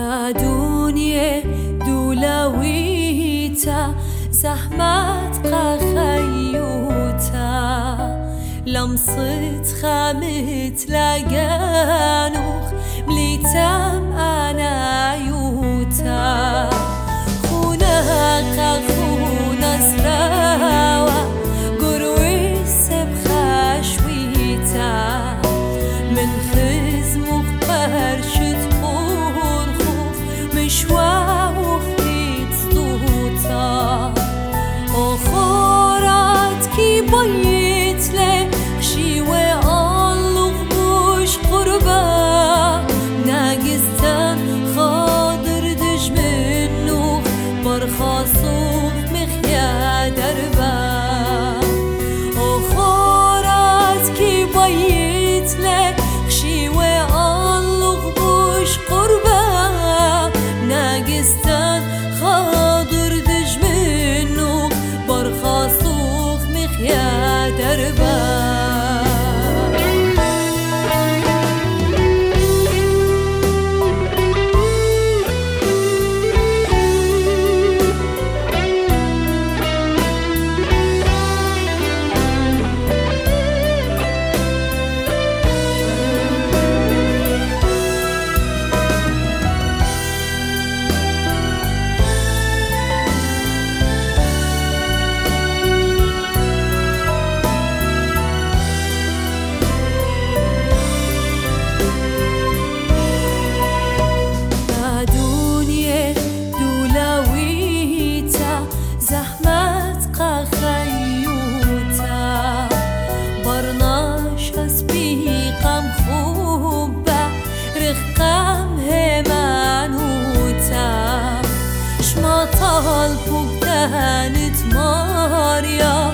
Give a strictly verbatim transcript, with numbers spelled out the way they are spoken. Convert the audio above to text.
دنيا دولويتا زحمت قخيوتا لمصت خامت لقانوخ مليتام أنا يوتا خونا خونا سراوا قروي سبخا شويتا من خز مخبر شت خورخوخ مشوا وخيت صوتا أخورات كي بيت له خشيوة الله بوش قربا ناقزتا خاضر دج منو برخاصوف مخيا دربا أخورات كي بيت له خشيوة الله بوش قربا ناقزتا خاضر دج منو برخاصوف مخيا دربا طال فوق دهنت ماريا